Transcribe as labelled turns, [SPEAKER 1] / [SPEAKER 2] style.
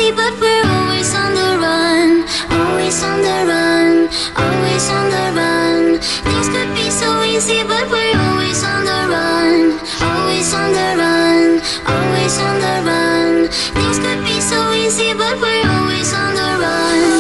[SPEAKER 1] easy, but we're always on the run. Always on the run, always on the run. Things could be so easy, but we're always on the run. Always on the run, always on the run. Things could be so easy, but we're always on the run.